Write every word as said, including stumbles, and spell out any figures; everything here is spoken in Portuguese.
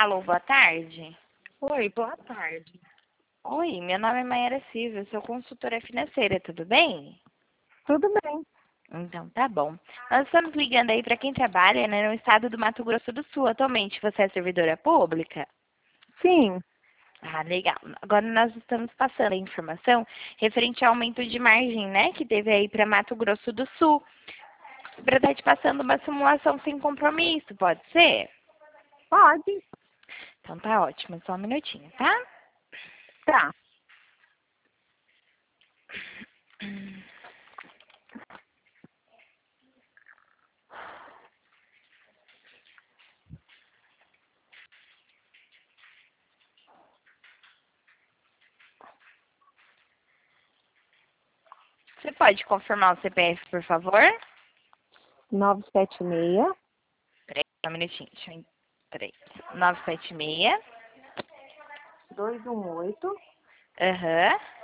Alô, boa tarde. Oi, boa tarde. Oi, meu nome é Mayara Silva, eu sou consultora financeira, tudo bem? Tudo bem? Então, tá bom. Nós estamos ligando aí para quem trabalha, né, no estado do Mato Grosso do Sul. Atualmente, você é servidora pública? Sim. Ah, legal. Agora nós estamos passando a informação referente ao aumento de margem, né, que teve aí para Mato Grosso do Sul. Para estar te passando uma simulação sem compromisso, pode ser? Pode. Então tá ótimo, só um minutinho, tá? Tá. Você pode confirmar o C P F, por favor? nove sete seis, Peraí, só um minutinho. Deixa eu... Peraí. nove sete seis. dois um oito, Aham.